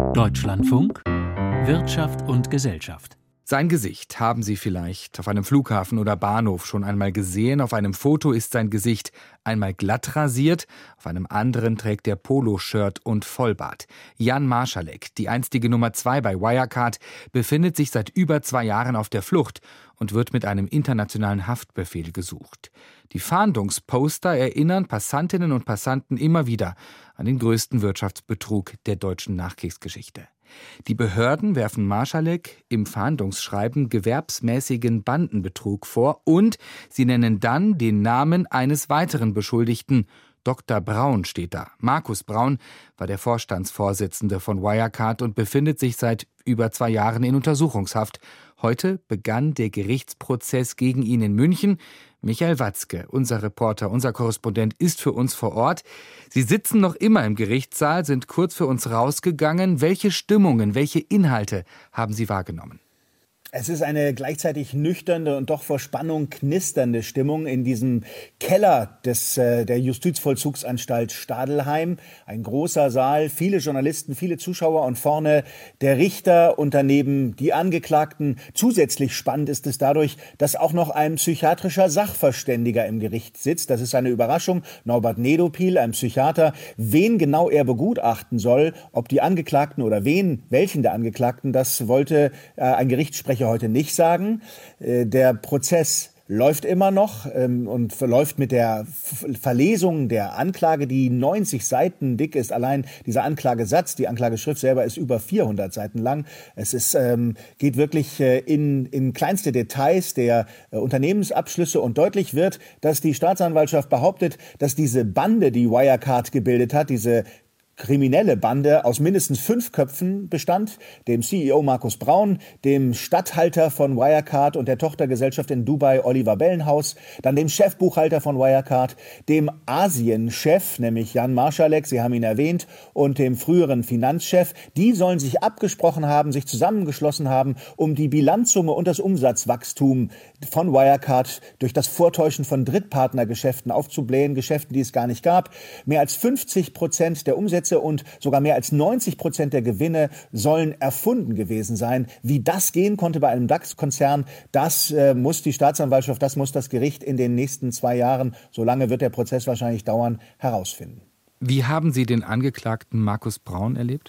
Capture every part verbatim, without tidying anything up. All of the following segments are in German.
Deutschlandfunk Wirtschaft und Gesellschaft. Sein Gesicht haben Sie vielleicht auf einem Flughafen oder Bahnhof schon einmal gesehen. Auf einem Foto ist sein Gesicht einmal glatt rasiert, auf einem anderen trägt er Poloshirt und Vollbart. Jan Marschalek, die einstige Nummer zwei bei Wirecard, befindet sich seit über zwei Jahren auf der Flucht und wird mit einem internationalen Haftbefehl gesucht. Die Fahndungsposter erinnern Passantinnen und Passanten immer wieder an den größten Wirtschaftsbetrug der deutschen Nachkriegsgeschichte. Die Behörden werfen Marschalek im Fahndungsschreiben gewerbsmäßigen Bandenbetrug vor und sie nennen dann den Namen eines weiteren Beschuldigten. Doktor Braun steht da. Markus Braun war der Vorstandsvorsitzende von Wirecard und befindet sich seit über zwei Jahren in Untersuchungshaft. Heute begann der Gerichtsprozess gegen ihn in München. Michael Watzke, unser Reporter, unser Korrespondent, ist für uns vor Ort. Sie sitzen noch immer im Gerichtssaal, sind kurz für uns rausgegangen. Welche Stimmungen, welche Inhalte haben Sie wahrgenommen? Es ist eine gleichzeitig nüchterne und doch vor Spannung knisternde Stimmung in diesem Keller des, äh, der Justizvollzugsanstalt Stadelheim. Ein großer Saal, viele Journalisten, viele Zuschauer und vorne der Richter und daneben die Angeklagten. Zusätzlich spannend ist es dadurch, dass auch noch ein psychiatrischer Sachverständiger im Gericht sitzt. Das ist eine Überraschung. Norbert Nedopil, ein Psychiater, wen genau er begutachten soll, ob die Angeklagten oder wen, welchen der Angeklagten, das wollte äh, ein Gerichtssprecher heute nicht sagen. Der Prozess läuft immer noch ähm, und verläuft mit der Verlesung der Anklage, die neunzig Seiten dick ist. Allein dieser Anklagesatz, die Anklageschrift selber ist über vierhundert Seiten lang. Es ist, ähm, geht wirklich äh, in, in kleinste Details der äh, Unternehmensabschlüsse und deutlich wird, dass die Staatsanwaltschaft behauptet, dass diese Bande, die Wirecard gebildet hat, diese kriminelle Bande aus mindestens fünf Köpfen bestand, dem C E O Markus Braun, dem Statthalter von Wirecard und der Tochtergesellschaft in Dubai Oliver Bellenhaus, dann dem Chefbuchhalter von Wirecard, dem Asien-Chef, nämlich Jan Marschalek, Sie haben ihn erwähnt, und dem früheren Finanzchef. Die sollen sich abgesprochen haben, sich zusammengeschlossen haben, um die Bilanzsumme und das Umsatzwachstum von Wirecard durch das Vortäuschen von Drittpartnergeschäften aufzublähen, Geschäften, die es gar nicht gab. Mehr als fünfzig Prozent der Umsätze und sogar mehr als neunzig Prozent der Gewinne sollen erfunden gewesen sein. Wie das gehen konnte bei einem DAX-Konzern, das äh, muss die Staatsanwaltschaft, das muss das Gericht in den nächsten zwei Jahren, so lange wird der Prozess wahrscheinlich dauern, herausfinden. Wie haben Sie den Angeklagten Markus Braun erlebt?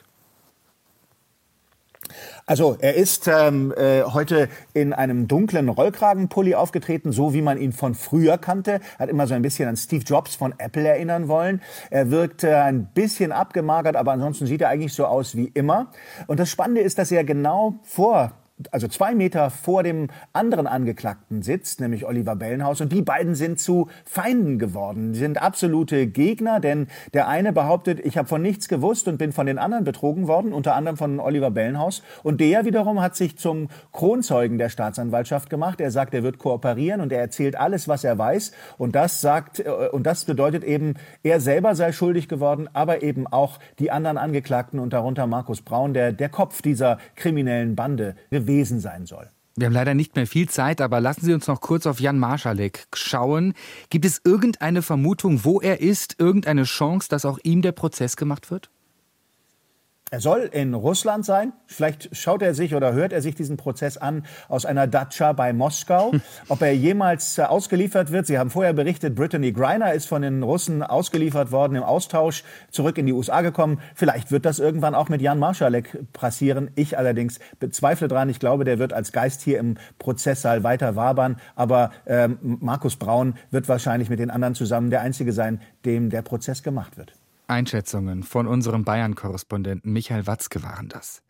Also er ist ähm, äh, heute in einem dunklen Rollkragenpulli aufgetreten, so wie man ihn von früher kannte. Hat immer so ein bisschen an Steve Jobs von Apple erinnern wollen. Er wirkt äh, ein bisschen abgemagert, aber ansonsten sieht er eigentlich so aus wie immer. Und das Spannende ist, dass er genau vor also zwei Meter vor dem anderen Angeklagten sitzt, nämlich Oliver Bellenhaus. Und die beiden sind zu Feinden geworden. Die sind absolute Gegner, denn der eine behauptet, ich habe von nichts gewusst und bin von den anderen betrogen worden, unter anderem von Oliver Bellenhaus. Und der wiederum hat sich zum Kronzeugen der Staatsanwaltschaft gemacht. Er sagt, er wird kooperieren und er erzählt alles, was er weiß. Und das sagt, und das bedeutet eben, er selber sei schuldig geworden, aber eben auch die anderen Angeklagten und darunter Markus Braun, der der Kopf dieser kriminellen Bande gewesen sein soll. Wir haben leider nicht mehr viel Zeit, aber lassen Sie uns noch kurz auf Jan Marschalek schauen. Gibt es irgendeine Vermutung, wo er ist, irgendeine Chance, dass auch ihm der Prozess gemacht wird? Er soll in Russland sein. Vielleicht schaut er sich oder hört er sich diesen Prozess an aus einer Datscha bei Moskau. Ob er jemals ausgeliefert wird, Sie haben vorher berichtet, Brittany Griner ist von den Russen ausgeliefert worden, im Austausch zurück in die U S A gekommen. Vielleicht wird das irgendwann auch mit Jan Marschalek passieren. Ich allerdings bezweifle dran. Ich glaube, der wird als Geist hier im Prozesssaal weiter wabern. Aber ähm, Markus Braun wird wahrscheinlich mit den anderen zusammen der Einzige sein, dem der Prozess gemacht wird. Einschätzungen von unserem Bayern-Korrespondenten Michael Watzke waren das.